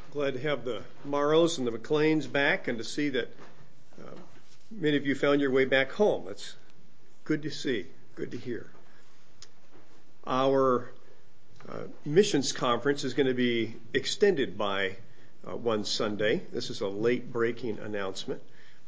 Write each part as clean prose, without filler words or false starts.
Glad to have the Morrows and the McLeans back and to see that many of you found your way back home. That's good to see, good to hear. Our missions conference is going to be extended by one Sunday. This is a late breaking announcement.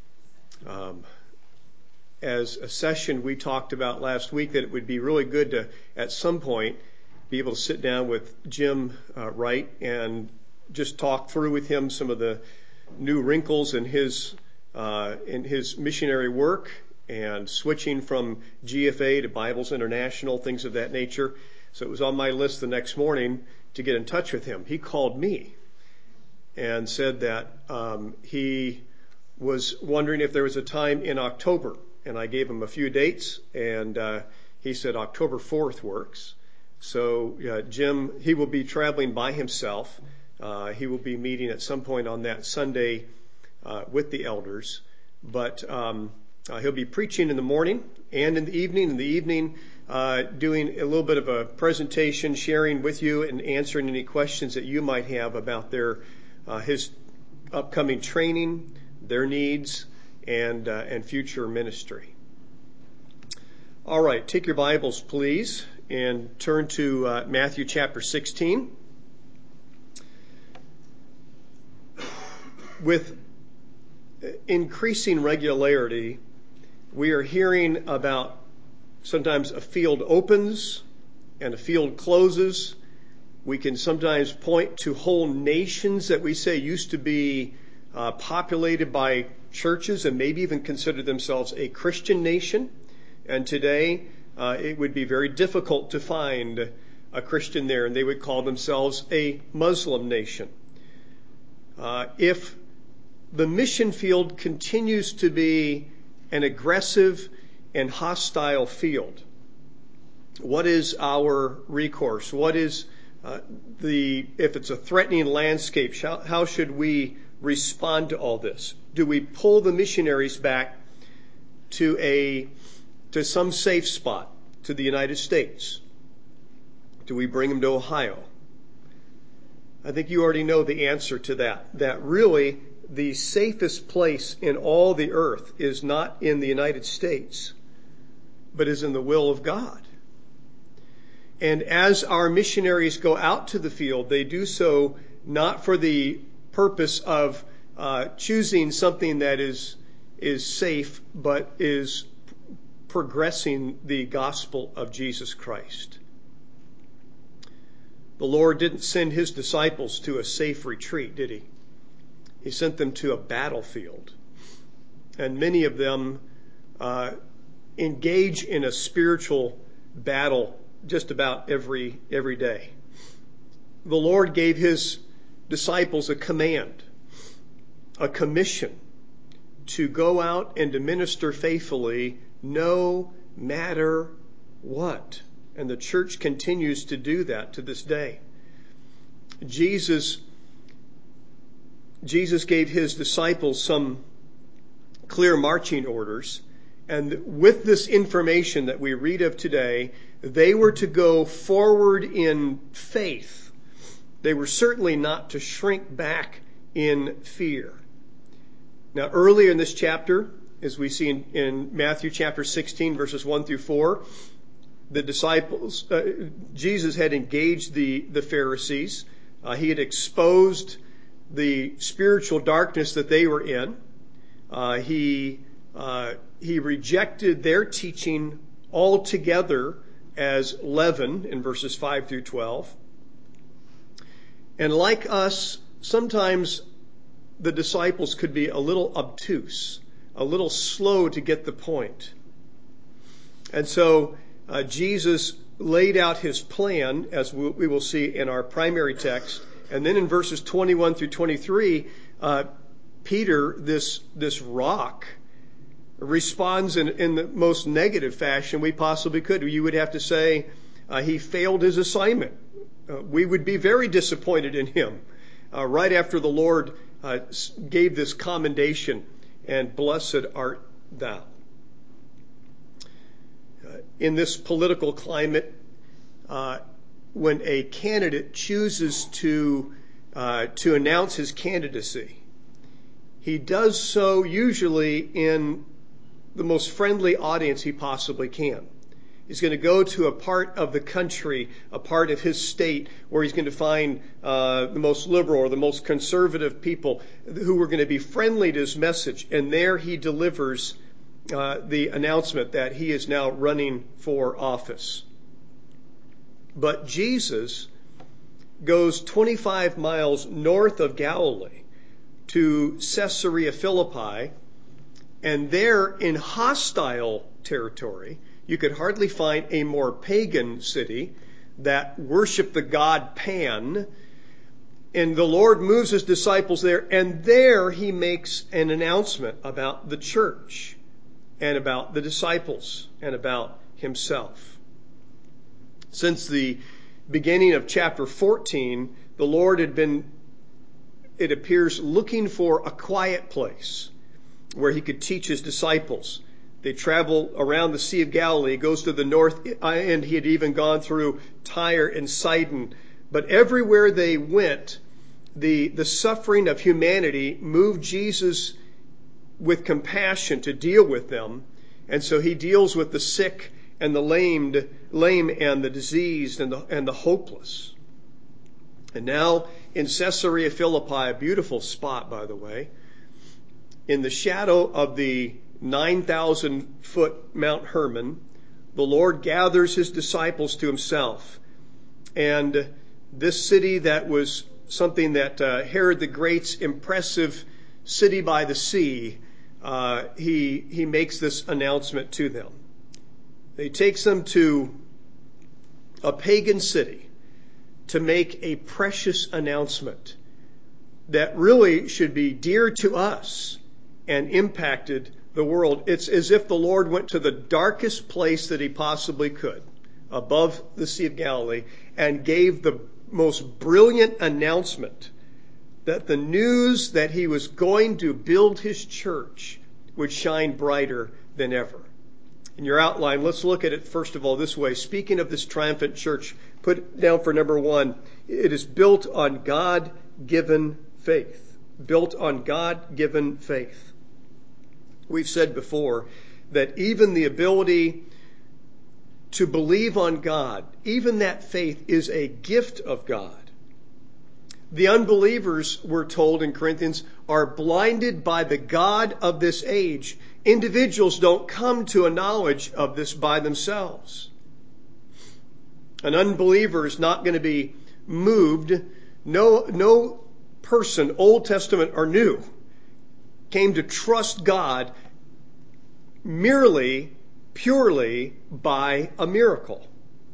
As a session we talked about last week that it would be really good to, at some point, be able to sit down with Jim Wright and just talk through with him some of the new wrinkles in his missionary work and switching from GFA to Bibles International, things of that nature. So it was on my list the next morning to get in touch with him. He called me and said that he was wondering if there was a time in October. And I gave him a few dates, and he said October 4th works. So Jim, he will be traveling by himself. He will be meeting at some point on that Sunday with the elders. But he'll be preaching in the morning and in the evening. In the evening, doing a little bit of a presentation, sharing with you and answering any questions that you might have about his upcoming training, their needs, and future ministry. All right, take your Bibles, please, and turn to Matthew chapter 16. With increasing regularity, we are hearing about sometimes a field opens and a field closes. We can sometimes point to whole nations that we say used to be populated by churches and maybe even consider themselves a Christian nation. And today, it would be very difficult to find a Christian there, and they would call themselves a Muslim nation. If the mission field continues to be an aggressive and hostile field, what is our recourse? What is if it's a threatening landscape, how should we respond to all this? Do we pull the missionaries back to some safe spot, to the United States? Do we bring them to Ohio? I think you already know the answer to that. That really the safest place in all the earth is not in the United States, but is in the will of God. And as our missionaries go out to the field, they do so not for the purpose of choosing something that is safe, but is progressing the gospel of Jesus Christ. The Lord didn't send his disciples to a safe retreat, did he? He sent them to a battlefield. And many of them engage in a spiritual battle just about every day. The Lord gave his disciples a command, a commission to go out and to minister faithfully no matter what. And the church continues to do that to this day. Jesus gave his disciples some clear marching orders, and with this information that we read of today, they were to go forward in faith. They were certainly not to shrink back in fear. Now, earlier in this chapter, as we see in Matthew chapter 16, verses 1 through 4, the disciples, Jesus had engaged the Pharisees. He had exposed the spiritual darkness that they were in. He rejected their teaching altogether as leaven in verses 5 through 12. And like us, sometimes the disciples could be a little obtuse, a little slow to get the point. And so Jesus laid out his plan, as we will see in our primary text. And then in verses 21 through 23, Peter, this rock, responds in the most negative fashion we possibly could. You would have to say he failed his assignment. We would be very disappointed in him. Right after the Lord gave this commendation, and blessed art thou. In this political climate, when a candidate chooses to to announce his candidacy, he does so usually in the most friendly audience he possibly can. He's going to go to a part of the country, a part of his state, where he's going to find the most liberal or the most conservative people who are going to be friendly to his message. And there he delivers the announcement that he is now running for office. But Jesus goes 25 miles north of Galilee to Caesarea Philippi, and there in hostile territory, you could hardly find a more pagan city that worshiped the god Pan. And the Lord moves his disciples there, and there he makes an announcement about the church and about the disciples and about himself. Since the beginning of chapter 14, the Lord had been, it appears, looking for a quiet place where he could teach his disciples. They travel around the Sea of Galilee, goes to the north end. He had even gone through Tyre and Sidon. But everywhere they went, the suffering of humanity moved Jesus with compassion to deal with them. And so he deals with the sick and the lame and the diseased and the hopeless. And now in Caesarea Philippi, a beautiful spot, by the way, in the shadow of the 9,000-foot Mount Hermon, the Lord gathers his disciples to himself. And this city that was something that Herod the Great's impressive city by the sea, he makes this announcement to them. He takes them to a pagan city to make a precious announcement that really should be dear to us and impacted the world. It's as if the Lord went to the darkest place that he possibly could, above the Sea of Galilee, and gave the most brilliant announcement that the news that he was going to build his church would shine brighter than ever. In your outline, let's look at it first of all this way. Speaking of this triumphant church, put down for number one, it is built on God-given faith. Built on God-given faith. We've said before that even the ability to believe on God, even that faith is a gift of God. The unbelievers, we're told in Corinthians, are blinded by the god of this age. Individuals don't come to a knowledge of this by themselves. An unbeliever is not going to be moved. No person, Old Testament or New, came to trust God purely by a miracle.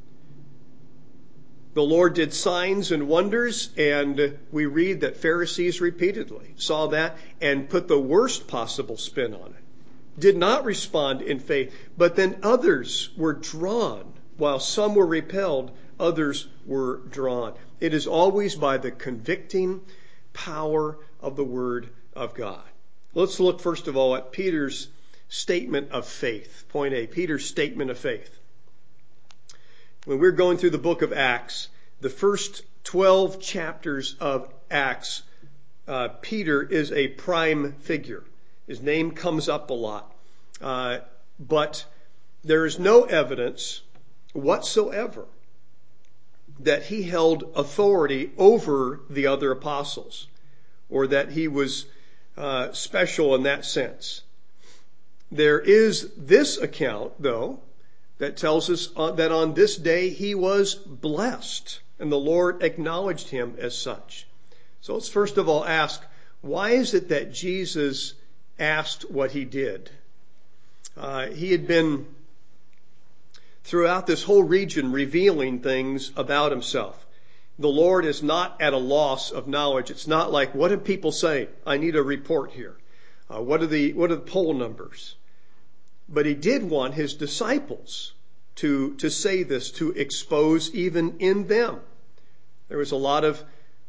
The Lord did signs and wonders, and we read that Pharisees repeatedly saw that and put the worst possible spin on it. Did not respond in faith, but then others were drawn. While some were repelled, others were drawn. It is always by the convicting power of the Word of God. Let's look first of all at Peter's statement of faith. Point A, Peter's statement of faith. When we're going through the book of Acts, the first 12 chapters of Acts, Peter is a prime figure. His name comes up a lot. But there is no evidence whatsoever that he held authority over the other apostles, or that he was special in that sense. There is this account, though, that tells us that on this day he was blessed, and the Lord acknowledged him as such. So let's first of all ask, why is it that Jesus asked what he did? He had been throughout this whole region revealing things about himself. The Lord is not at a loss of knowledge. It's not like, what do people say? I need a report here. What are the poll numbers? But he did want his disciples to say this, to expose even in them. There was a lot of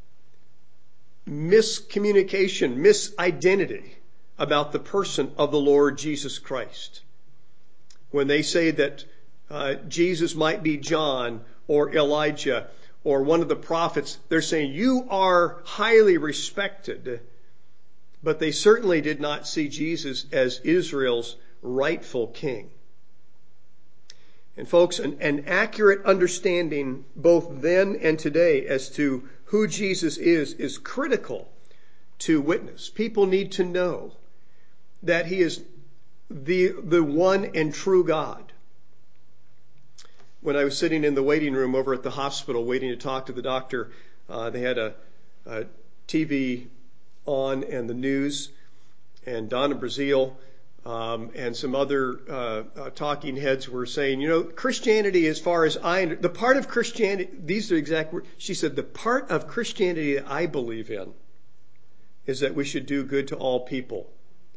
miscommunication, misidentity about the person of the Lord Jesus Christ. When they say that Jesus might be John or Elijah or one of the prophets, they're saying, you are highly respected. But they certainly did not see Jesus as Israel's rightful king. And folks, an accurate understanding both then and today as to who Jesus is critical to witness. People need to know that he is the one and true God. When I was sitting in the waiting room over at the hospital waiting to talk to the doctor, they had a TV on and the news, and Donna Brazile and some other talking heads were saying, Christianity, as far as the part of Christianity, these are exact words, she said, the part of Christianity that I believe in is that we should do good to all people.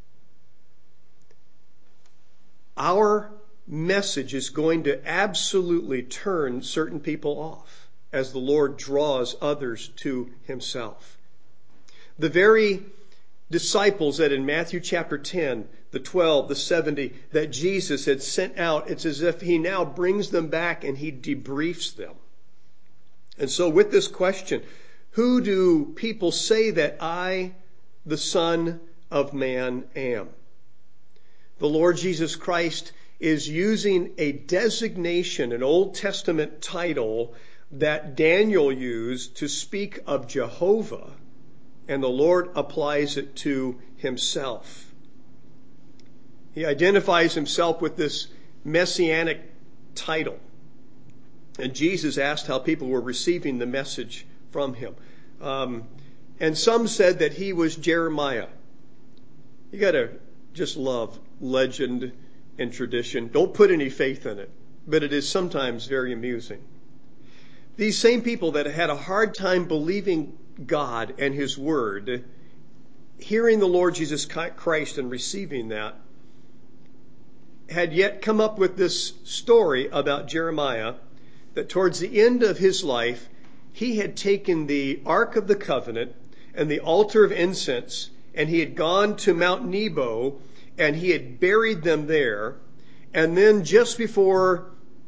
Our message is going to absolutely turn certain people off as the Lord draws others to himself. The very disciples that in Matthew chapter 10, the 12, the 70, that Jesus had sent out, it's as if he now brings them back and he debriefs them. And so with this question, who do people say that I, the Son of Man, am? The Lord Jesus Christ is using a designation, an Old Testament title that Daniel used to speak of Jehovah, and the Lord applies it to himself. He identifies himself with this messianic title. And Jesus asked how people were receiving the message from him. And some said that he was Jeremiah. You got to just love legend and tradition. Don't put any faith in it, but it is sometimes very amusing. These same people that had a hard time believing God and his word, hearing the Lord Jesus Christ and receiving that, had yet come up with this story about Jeremiah, that towards the end of his life, he had taken the Ark of the Covenant and the altar of incense, and he had gone to Mount Nebo, and he had buried them there. And then just before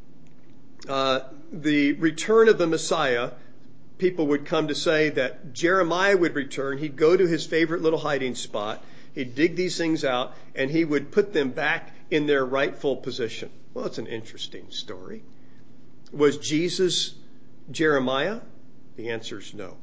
the return of the Messiah, people would come to say that Jeremiah would return. He'd go to his favorite little hiding spot. He'd dig these things out, and he would put them back in their rightful position. Well, it's an interesting story. Was Jesus Jeremiah? The answer is no.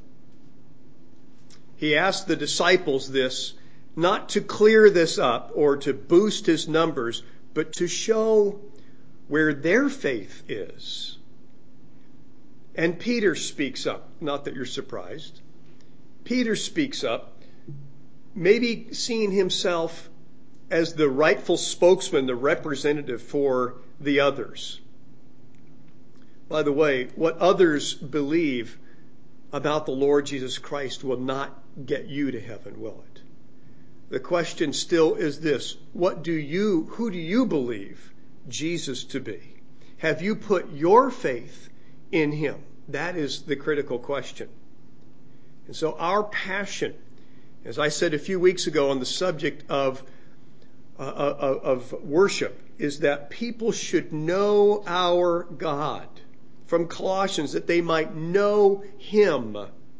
He asked the disciples this not to clear this up or to boost his numbers, but to show where their faith is. And Peter speaks up. Not that you're surprised. Peter speaks up, maybe seeing himself as the rightful spokesman, the representative for the others. By the way, what others believe about the Lord Jesus Christ will not get you to heaven, will it? The question still is this: who do you believe Jesus to be? Have you put your faith in him? That is the critical question. And so our passion, as I said a few weeks ago on the subject of worship, is that people should know our God. From Colossians, that they might know him.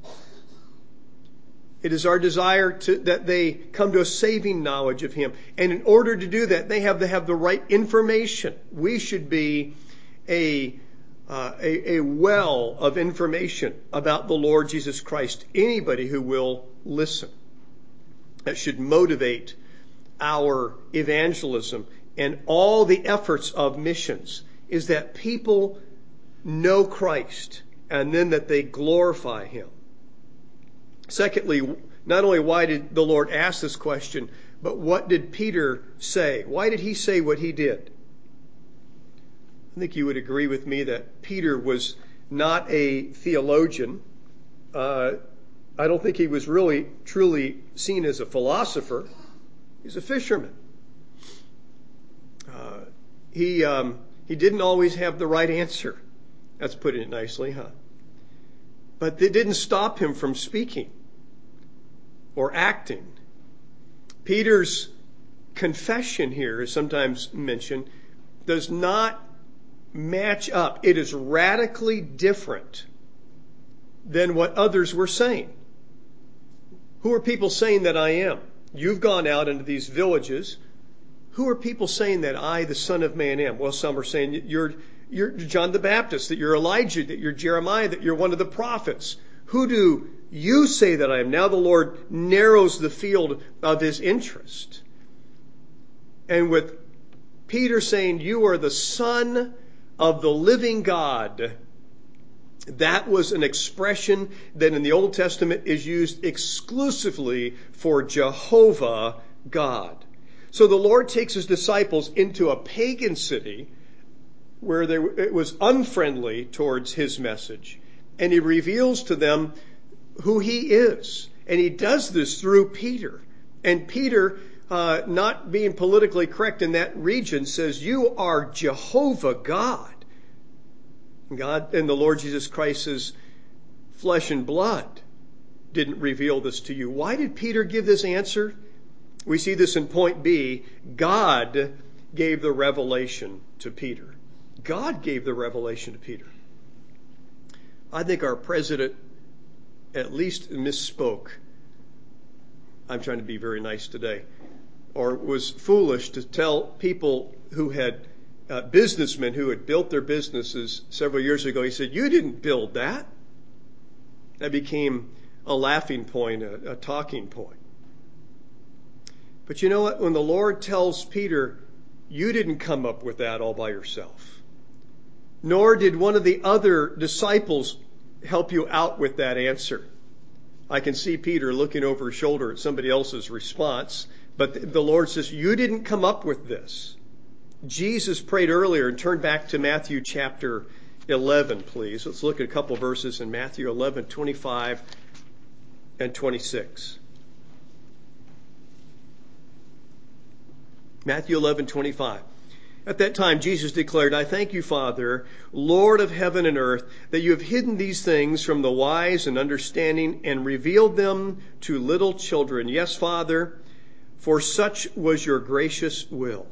It is our desire that they come to a saving knowledge of him. And in order to do that, they have to have the right information. We should be a well of information about the Lord Jesus Christ. Anybody who will listen. That should motivate our evangelism and all the efforts of missions, is that people know Christ, and then that they glorify him. Secondly, not only why did the Lord ask this question, but what did Peter say? Why did he say what he did? I think you would agree with me that Peter was not a theologian. I don't think he was really truly seen as a philosopher. He's a fisherman. He didn't always have the right answer. That's putting it nicely, huh? But it didn't stop him from speaking or acting. Peter's confession here, is sometimes mentioned, does not match up. It is radically different than what others were saying. Who are people saying that I am? You've gone out into these villages. Who are people saying that I, the Son of Man, am? Well, some are saying you're John the Baptist, that you're Elijah, that you're Jeremiah, that you're one of the prophets. Who do you say that I am? Now the Lord narrows the field of his interest. And with Peter saying, you are the Son of the living God, that was an expression that in the Old Testament is used exclusively for Jehovah God. So the Lord takes his disciples into a pagan city where it was unfriendly towards his message, and he reveals to them who he is. And he does this through Peter. And Peter, not being politically correct in that region, says, you are Jehovah God. God and the Lord Jesus Christ's flesh and blood didn't reveal this to you. Why did Peter give this answer? We see this in point B. God gave the revelation to Peter. God gave the revelation to Peter. I think our president at least misspoke. I'm trying to be very nice today. Or was foolish to tell people who had businessmen who had built their businesses several years ago. He said, you didn't build that. That became a laughing point, a talking point. But you know what? When the Lord tells Peter, you didn't come up with that all by yourself, nor did one of the other disciples help you out with that answer. I can see Peter looking over his shoulder at somebody else's response, but the Lord says, you didn't come up with this. Jesus prayed earlier, and turn back to Matthew chapter 11, please. Let's look at a couple verses in Matthew 11, 25 and 26. Matthew 11, 25. At that time, Jesus declared, I thank you, Father, Lord of heaven and earth, that you have hidden these things from the wise and understanding and revealed them to little children. Yes, Father, for such was your gracious will.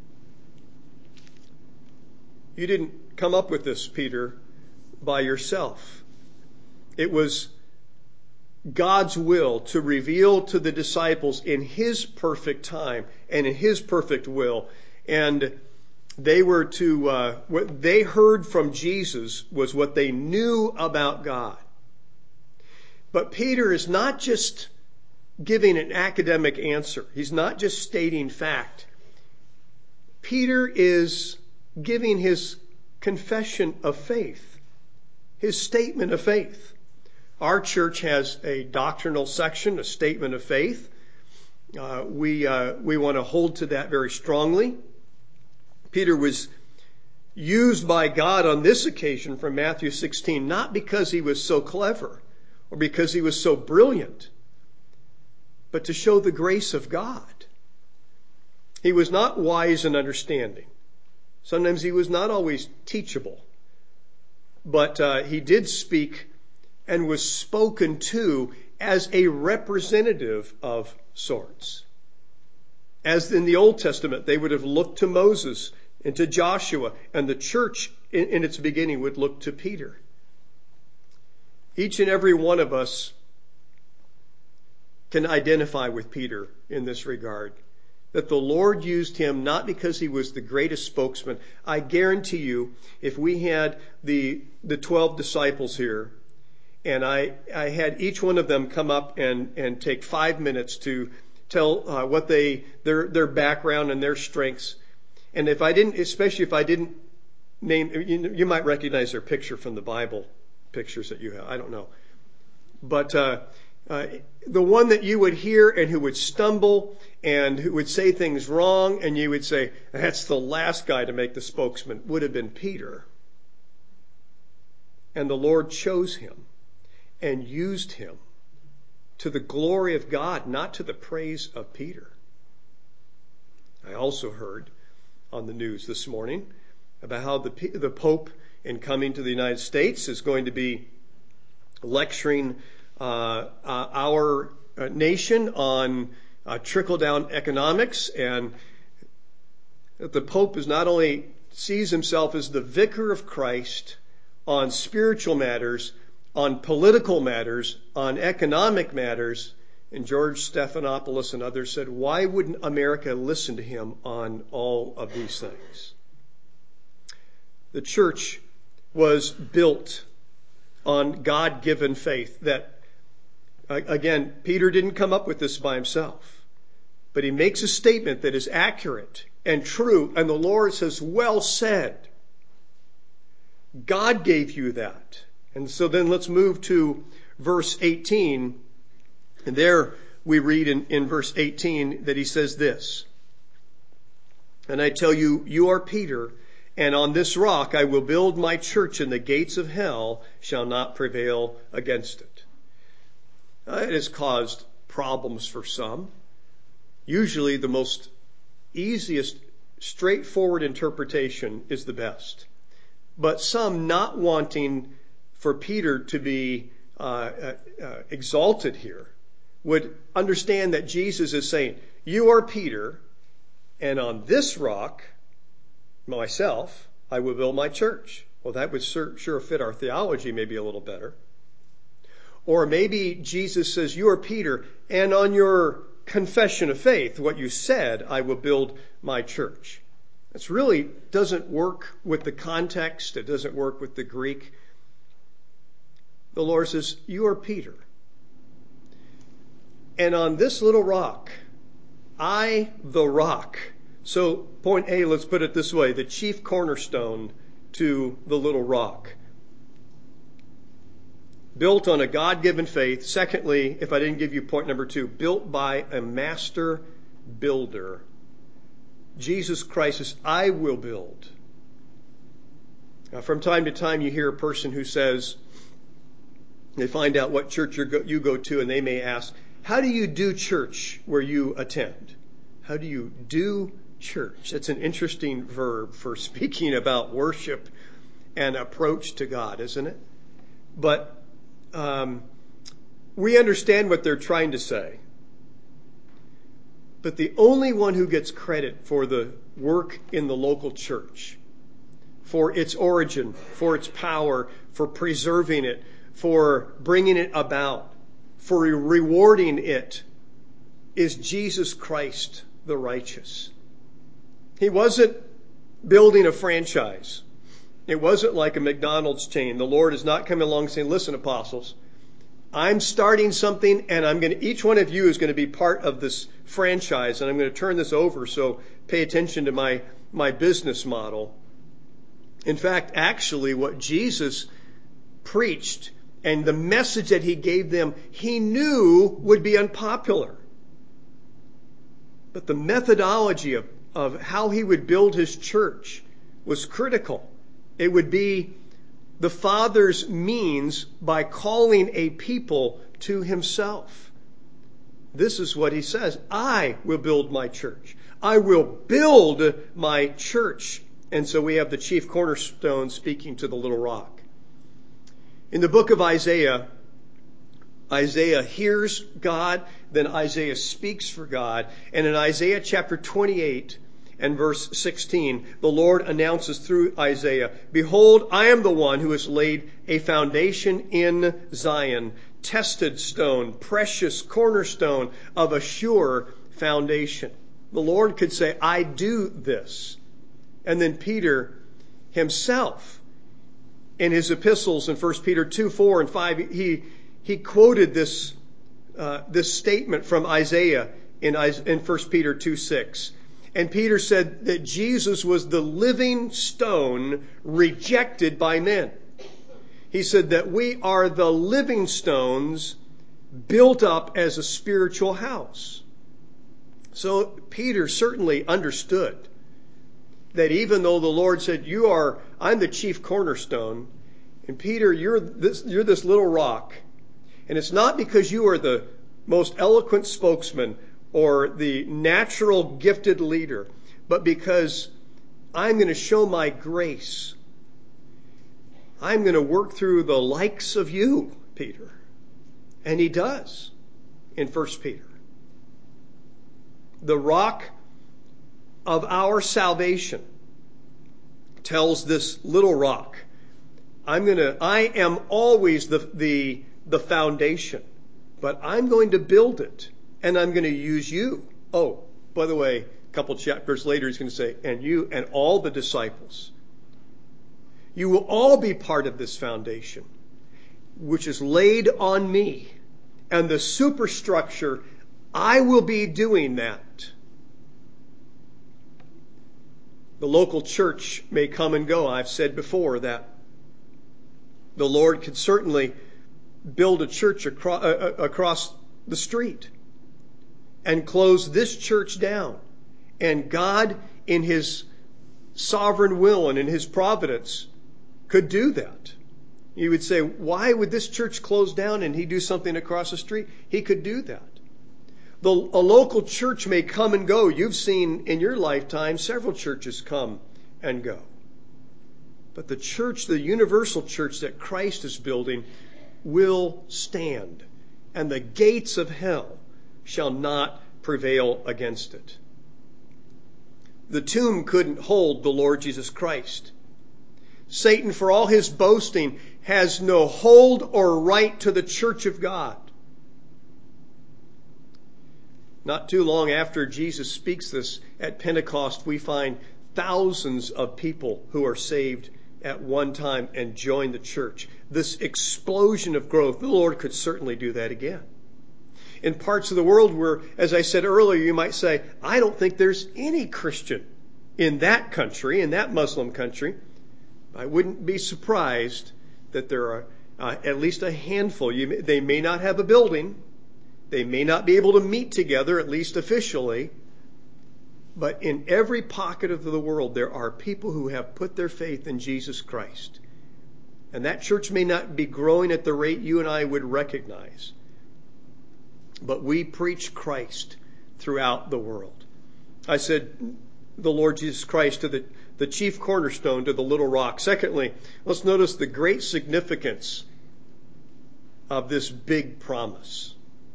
You didn't come up with this, Peter, by yourself. It was God's will to reveal to the disciples in his perfect time and in his perfect will. And they were to, what they heard from Jesus was what they knew about God. But Peter is not just giving an academic answer. He's not just stating fact. Peter is giving his confession of faith, his statement of faith. Our church has a doctrinal section, a statement of faith. We want to hold to that very strongly. Peter was used by God on this occasion from Matthew 16, not because he was so clever or because he was so brilliant, but to show the grace of God. He was not wise and understanding. Sometimes he was not always teachable, but he did speak and was spoken to as a representative of sorts. As in the Old Testament, they would have looked to Moses and to Joshua, and the church in its beginning would look to Peter. Each and every one of us can identify with Peter in this regard, that the Lord used him not because he was the greatest spokesman. I guarantee you, if we had the 12 disciples here, and I had each one of them come up and take 5 minutes to tell what their background and their strengths. And especially if I didn't name, you might recognize their picture from the Bible pictures that you have. I don't know. But the one that you would hear and who would stumble and who would say things wrong, and you would say, that's the last guy to make the spokesman, would have been Peter. And the Lord chose him and used him to the glory of God, not to the praise of Peter. I also heard on the news this morning about how the Pope, in coming to the United States, is going to be lecturing our nation on trickle-down economics, and that the Pope is not only sees himself as the vicar of Christ on spiritual matters, on political matters, on economic matters. And George Stephanopoulos and others said, why wouldn't America listen to him on all of these things? The church was built on God-given faith that, again, Peter didn't come up with this by himself, but he makes a statement that is accurate and true, and the Lord says, well said. God gave you that. And so then let's move to verse 18. And there we read in verse 18 that he says this, and I tell you, you are Peter, and on this rock I will build my church, and the gates of hell shall not prevail against it. It has caused problems for some. Usually the most easiest, straightforward interpretation is the best. But some not wanting for Peter to be exalted here would understand that Jesus is saying, you are Peter, and on this rock, myself, I will build my church. Well, that would sure fit our theology maybe a little better. Or maybe Jesus says, you are Peter, and on your confession of faith, what you said, I will build my church. This really doesn't work with the context. It doesn't work with the Greek. The Lord says, you are Peter. And on this little rock, I, the rock. So point A, let's put it this way, the chief cornerstone to the little rock. Built on a God-given faith. Secondly, if I didn't give you point number 2, built by a master builder. Jesus Christ says, I will build. Now, from time to time you hear a person who says, they find out what church you go to, and they may ask, how do you do church where you attend? How do you do church? That's an interesting verb for speaking about worship and approach to God, isn't it? But we understand what they're trying to say. But the only one who gets credit for the work in the local church, for its origin, for its power, for preserving it, for bringing it about, for rewarding it, is Jesus Christ the righteous. He wasn't building a franchise. It wasn't like a McDonald's chain. The Lord is not coming along saying, listen, apostles, I'm starting something, and each one of you is going to be part of this franchise, and I'm going to turn this over, so pay attention to my business model. In fact, actually, what Jesus preached and the message that he gave them, he knew would be unpopular. But the methodology of how he would build his church was critical. It would be the Father's means by calling a people to himself. This is what he says. I will build my church. I will build my church. And so we have the chief cornerstone speaking to the little rock. In the book of Isaiah, Isaiah hears God, then Isaiah speaks for God. And in Isaiah chapter 28 and verse 16, the Lord announces through Isaiah, behold, I am the one who has laid a foundation in Zion, tested stone, precious cornerstone of a sure foundation. The Lord could say, I do this. And then Peter himself, in his epistles in 1 Peter 2, 4, and 5, he quoted this statement from Isaiah in 1 Peter 2, 6. And Peter said that Jesus was the living stone rejected by men. He said that we are the living stones built up as a spiritual house. So Peter certainly understood that even though the Lord said, I'm the chief cornerstone, and Peter, you're this little rock, and it's not because you are the most eloquent spokesman or the natural gifted leader, but because I'm going to show my grace. I'm going to work through the likes of you, Peter. And he does in 1 Peter. The rock of our salvation tells this little rock, I am always the foundation, but I'm going to build it, and I'm going to use you. Oh, by the way, a couple chapters later, he's going to say, and you and all the disciples. You will all be part of this foundation, which is laid on me. And the superstructure, I will be doing that. The local church may come and go. I've said before that the Lord could certainly build a church across the street and close this church down. And God, in His sovereign will and in His providence, could do that. You would say, why would this church close down and He do something across the street? He could do that. A local church may come and go. You've seen in your lifetime several churches come and go. But the church, the universal church that Christ is building, will stand. And the gates of hell shall not prevail against it. The tomb couldn't hold the Lord Jesus Christ. Satan, for all his boasting, has no hold or right to the church of God. Not too long after Jesus speaks this at Pentecost, we find thousands of people who are saved at one time and join the church. This explosion of growth, the Lord could certainly do that again. In parts of the world where, as I said earlier, you might say, I don't think there's any Christian in that country, in that Muslim country. I wouldn't be surprised that there are at least a handful. They may not have a building. They may not be able to meet together, at least officially. But in every pocket of the world, there are people who have put their faith in Jesus Christ. And that church may not be growing at the rate you and I would recognize. But we preach Christ throughout the world. I said the Lord Jesus Christ to the chief cornerstone, to the little rock. Secondly, let's notice the great significance of this big promise.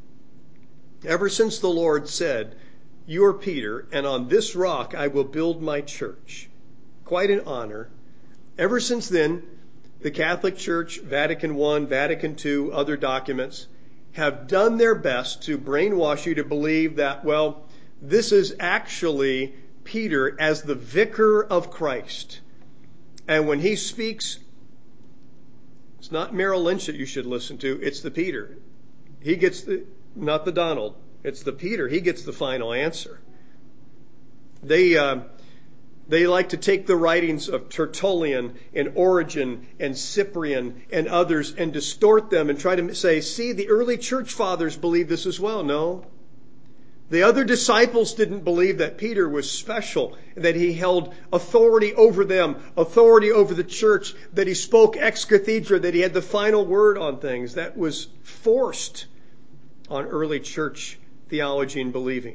Ever since the Lord said, you are Peter, and on this rock I will build my church. Quite an honor. Ever since then, the Catholic Church, Vatican I, Vatican II, other documents, have done their best to brainwash you to believe that, well, this is actually Peter as the vicar of Christ. And when he speaks, it's not Merrill Lynch that you should listen to, it's the Peter. He gets not the Donald, it's the Peter. He gets the final answer. They like to take the writings of Tertullian and Origen and Cyprian and others and distort them and try to say, see, the early church fathers believed this as well. No. The other disciples didn't believe that Peter was special, that he held authority over them, authority over the church, that he spoke ex cathedra, that he had the final word on things. That was forced on early church theology and believing.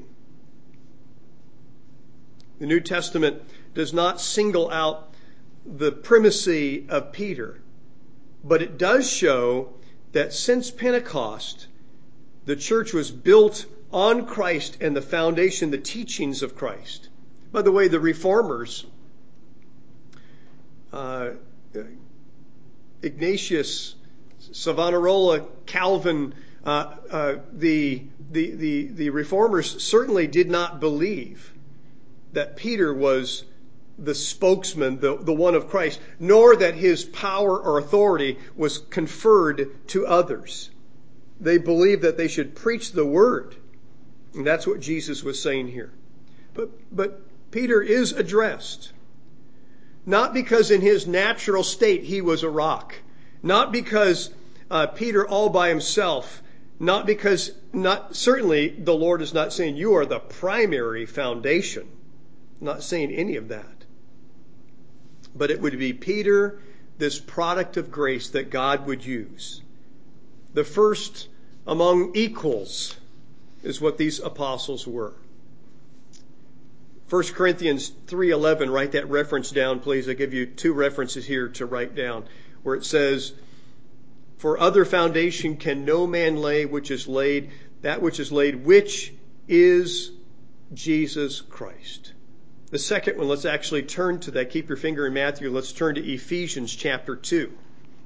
The New Testament does not single out the primacy of Peter, but it does show that since Pentecost, the church was built on Christ and the foundation, the teachings of Christ. By the way, the reformers, Ignatius, Savonarola, Calvin, the reformers certainly did not believe that Peter was the spokesman, the one of Christ, nor that his power or authority was conferred to others. They believed that they should preach the word. And that's what Jesus was saying here. But Peter is addressed. Not because in his natural state he was a rock. Not because Peter all by himself. Certainly the Lord is not saying you are the primary foundation. Not saying any of that. But it would be Peter, this product of grace that God would use. The first among equals is what these apostles were. 1 Corinthians 3:11, write that reference down, please. I give you two references here to write down, where it says, for other foundation can no man lay which is laid, which is Jesus Christ. The second one, let's actually turn to that. Keep your finger in Matthew. Let's turn to Ephesians chapter 2.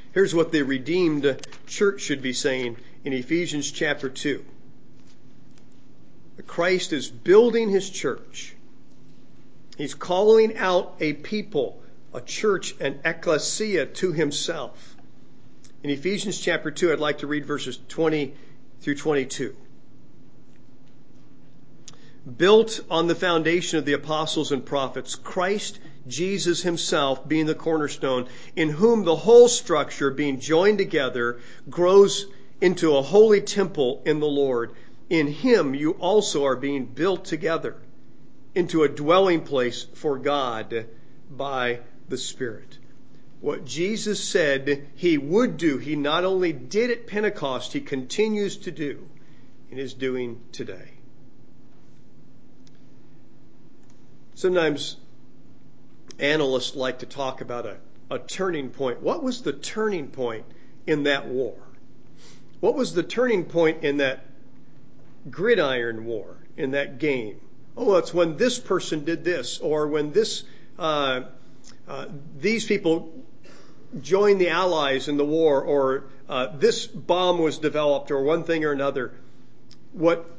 Here's what the redeemed church should be saying in Ephesians chapter 2. Christ is building his church. He's calling out a people, a church, an ecclesia to himself. In Ephesians chapter 2, I'd like to read verses 20 through 22. Built on the foundation of the apostles and prophets, Christ Jesus himself being the cornerstone, in whom the whole structure being joined together grows into a holy temple in the Lord. In him you also are being built together into a dwelling place for God by the Spirit. What Jesus said he would do, he not only did at Pentecost, he continues to do and is doing today. Sometimes analysts like to talk about a turning point. What was the turning point in that war? What was the turning point in that gridiron war, in that game? Oh, it's when this person did this, or when these people joined the Allies in the war, or this bomb was developed, or one thing or another. What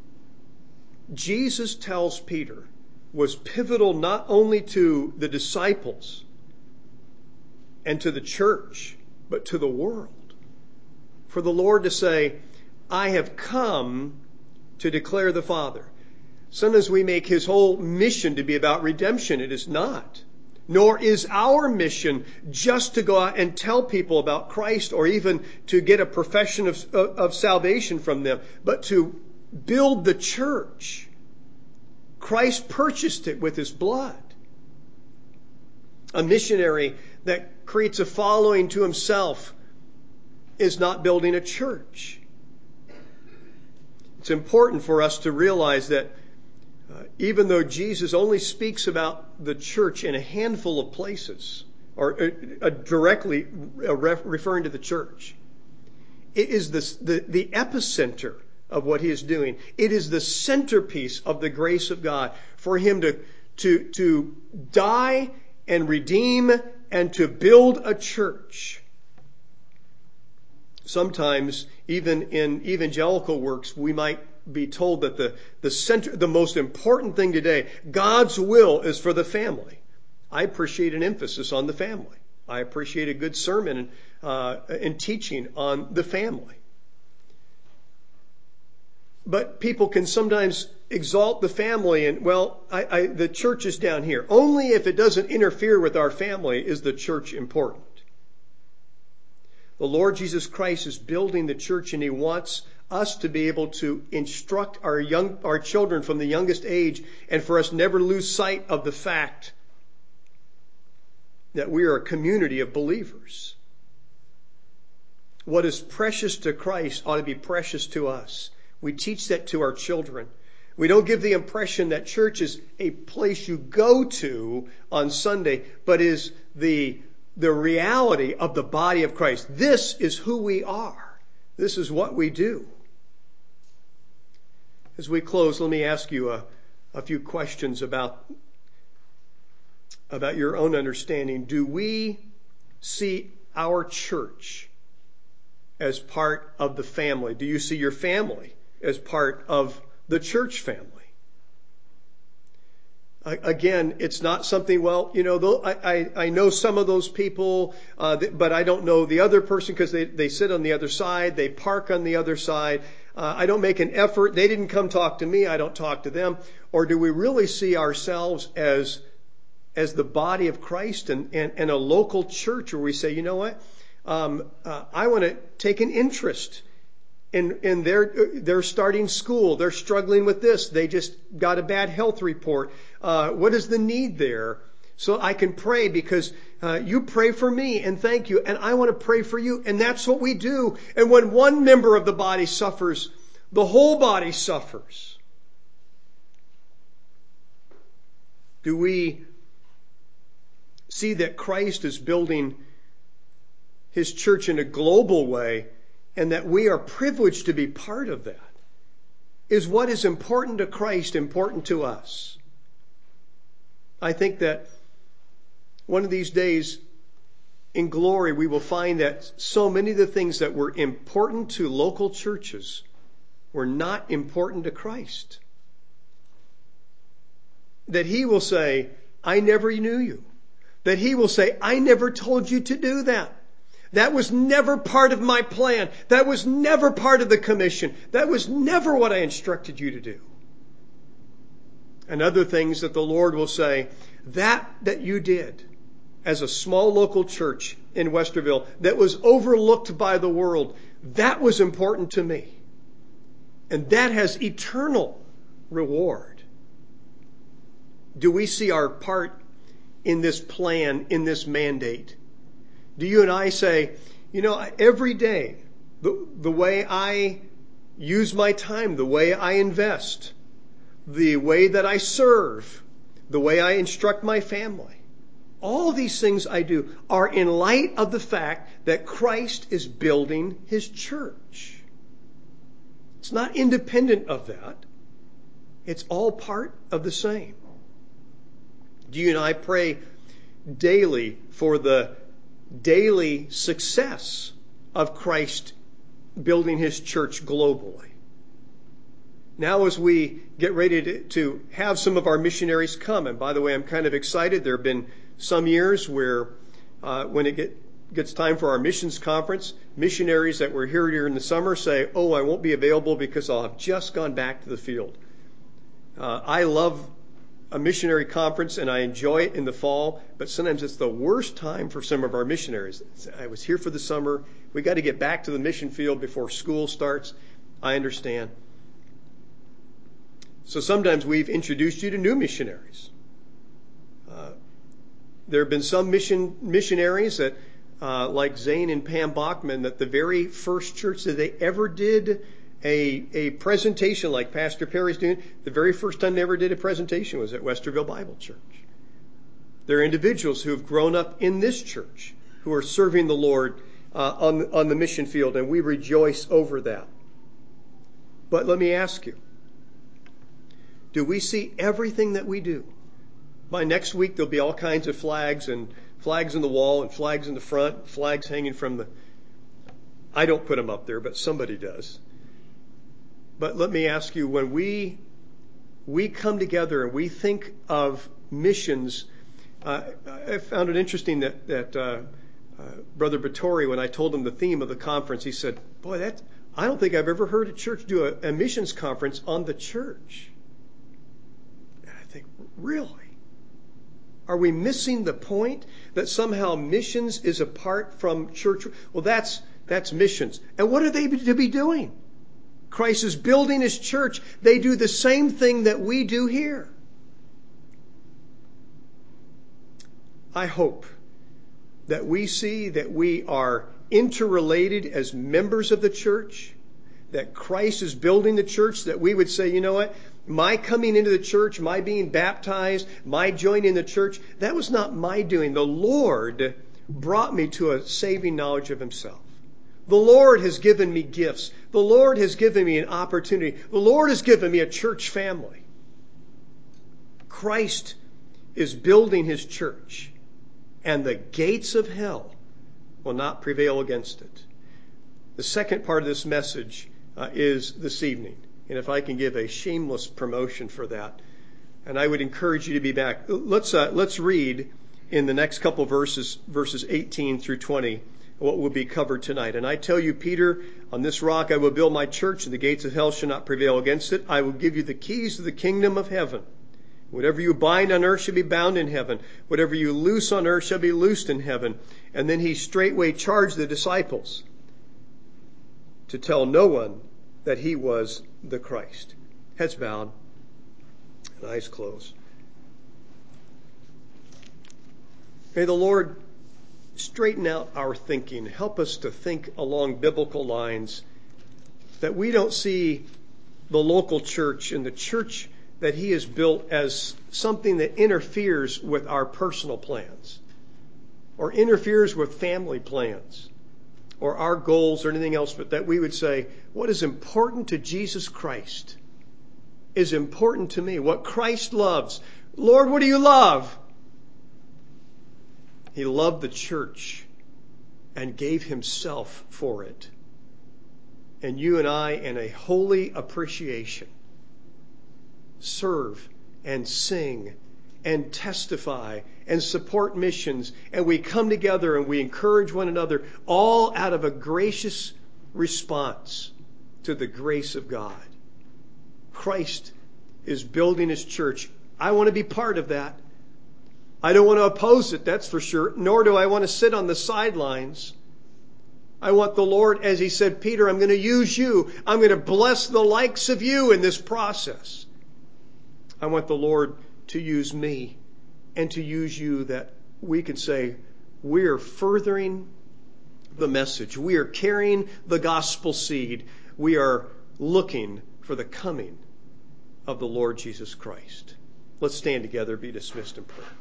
Jesus tells Peter was pivotal not only to the disciples and to the church, but to the world. For the Lord to say, I have come to declare the Father. Sometimes we make his whole mission to be about redemption. It is not. Nor is our mission just to go out and tell people about Christ, or even to get a profession of salvation from them, but to build the church. Christ purchased it with his blood. A missionary that creates a following to himself is not building a church. It's important for us to realize that even though Jesus only speaks about the church in a handful of places, or directly referring to the church, it is the epicenter of what he is doing. It is the centerpiece of the grace of God for him to die and redeem and to build a church. Sometimes, even in evangelical works, we might be told that the most important thing today, God's will is for the family. I appreciate an emphasis on the family. I appreciate a good sermon and teaching on the family. But people can sometimes exalt the family and, the church is down here. Only if it doesn't interfere with our family is the church important. The Lord Jesus Christ is building the church, and he wants us to be able to instruct our children from the youngest age, and for us never lose sight of the fact that we are a community of believers. What is precious to Christ ought to be precious to us. We teach that to our children. We don't give the impression that church is a place you go to on Sunday, but is the reality of the body of Christ. This is who we are. This is what we do. As we close, let me ask you a few questions about your own understanding. Do we see our church as part of the family? Do you see your family as part of the church family? Again, it's not something, I know some of those people, but I don't know the other person because they sit on the other side. They park on the other side. I don't make an effort. They didn't come talk to me. I don't talk to them. Or do we really see ourselves as the body of Christ and a local church where we say, you know what? I want to take an interest in they're starting school. They're struggling with this. They just got a bad health report. What is the need there? So I can pray because you pray for me and thank you. And I want to pray for you. And that's what we do. And when one member of the body suffers, the whole body suffers. Do we see that Christ is building his church in a global way, and that we are privileged to be part of that? Is what is important to Christ important to us? I think that one of these days in glory, we will find that so many of the things that were important to local churches were not important to Christ. That He will say, I never knew you. That He will say, I never told you to do that. That was never part of my plan. That was never part of the commission. That was never what I instructed you to do. And other things that the Lord will say, that you did as a small local church in Westerville that was overlooked by the world, that was important to me. And that has eternal reward. Do we see our part in this plan, in this mandate? Do you and I say, every day, the way I use my time, the way I invest, the way that I serve, the way I instruct my family, all these things I do are in light of the fact that Christ is building His church. It's not independent of that. It's all part of the same. Do you and I pray daily for the daily success of Christ building His church globally? Now as we get ready to have some of our missionaries come, and by the way, I'm kind of excited. There have been some years where when it gets time for our missions conference, missionaries that were here during the summer say, I won't be available because I'll have just gone back to the field. I love a missionary conference and I enjoy it in the fall, but sometimes it's the worst time for some of our missionaries. I was here for the summer. We got to get back to the mission field before school starts. I understand. So sometimes we've introduced you to new missionaries. There have been some missionaries that, like Zane and Pam Bachman, that the very first church that they ever did a presentation like Pastor Perry's doing, the very first time they ever did a presentation was at Westerville Bible Church. There are individuals who have grown up in this church who are serving the Lord on the mission field, and we rejoice over that. But let me ask you, do we see everything that we do? By next week, there'll be all kinds of flags and flags in the wall and flags in the front, flags hanging from the... I don't put them up there, but somebody does. But let me ask you, when we come together and we think of missions, I found it interesting that Brother Vittori, when I told him the theme of the conference, he said, I don't think I've ever heard a church do a missions conference on the church. And I think, really? Are we missing the point that somehow missions is apart from church? Well, that's missions. And what are they to be doing? Christ is building His church. They do the same thing that we do here. I hope that we see that we are interrelated as members of the church, that Christ is building the church, that we would say, you know what? My coming into the church, my being baptized, my joining the church, that was not my doing. The Lord brought me to a saving knowledge of Himself. The Lord has given me gifts. The Lord has given me an opportunity. The Lord has given me a church family. Christ is building His church, and the gates of hell will not prevail against it. The second part of this message is this evening. And if I can give a shameless promotion for that, and I would encourage you to be back. Let's read in the next couple verses 18 through 20, what will be covered tonight. And I tell you, Peter, on this rock I will build my church, and the gates of hell shall not prevail against it. I will give you the keys to the kingdom of heaven. Whatever you bind on earth shall be bound in heaven. Whatever you loose on earth shall be loosed in heaven. And then He straightway charged the disciples to tell no one that He was the Christ. Heads bowed and eyes closed. May the Lord straighten out our thinking. Help us to think along biblical lines, that we don't see the local church and the church that He has built as something that interferes with our personal plans or interferes with family plans or our goals or anything else, but that we would say, what is important to Jesus Christ is important to me. What Christ loves. Lord, what do you love? He loved the church and gave himself for it. And you and I, in a holy appreciation, serve and sing and testify and support missions. And we come together and we encourage one another, all out of a gracious response to the grace of God. Christ is building his church. I want to be part of that. I don't want to oppose it, that's for sure, nor do I want to sit on the sidelines. I want the Lord, as he said, Peter, I'm going to use you. I'm going to bless the likes of you in this process. I want the Lord to use me and to use you, that we can say, we're furthering the message. We are carrying the gospel seed. We are looking for the coming of the Lord Jesus Christ. Let's stand together, be dismissed in prayer.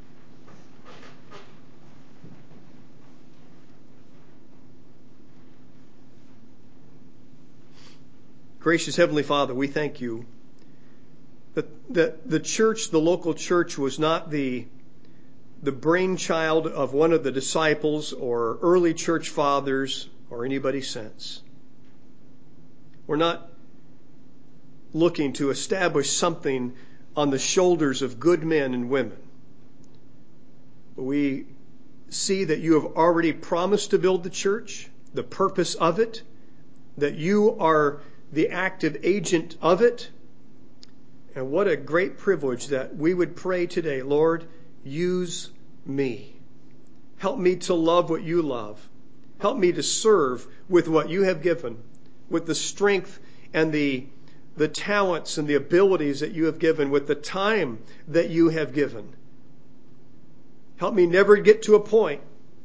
Gracious Heavenly Father, we thank you that the church, the local church, was not the brainchild of one of the disciples or early church fathers or anybody since. We're not looking to establish something on the shoulders of good men and women. But we see that you have already promised to build the church, the purpose of it, that you are the active agent of it. And what a great privilege that we would pray today, Lord, use me. Help me to love what you love. Help me to serve with what you have given, with the strength and the talents and the abilities that you have given, with the time that you have given. Help me never get to a point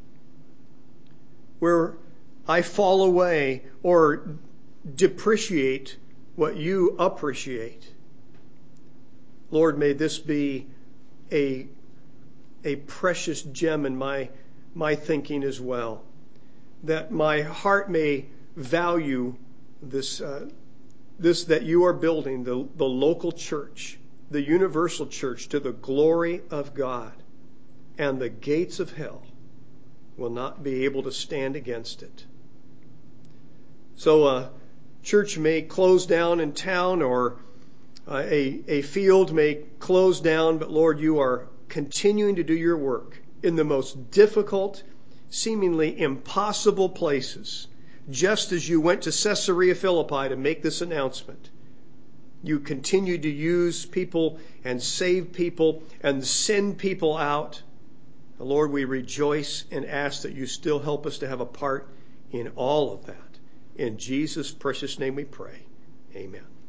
where I fall away or depreciate what you appreciate. Lord, may this be a precious gem in my thinking as well, that my heart may value this that you are building, the local church, the universal church, to the glory of God, and the gates of hell will not be able to stand against it. So church may close down in town, or a field may close down, but Lord, you are continuing to do your work in the most difficult, seemingly impossible places. Just as you went to Caesarea Philippi to make this announcement, you continue to use people and save people and send people out. Lord, we rejoice and ask that you still help us to have a part in all of that. In Jesus' precious name we pray. Amen.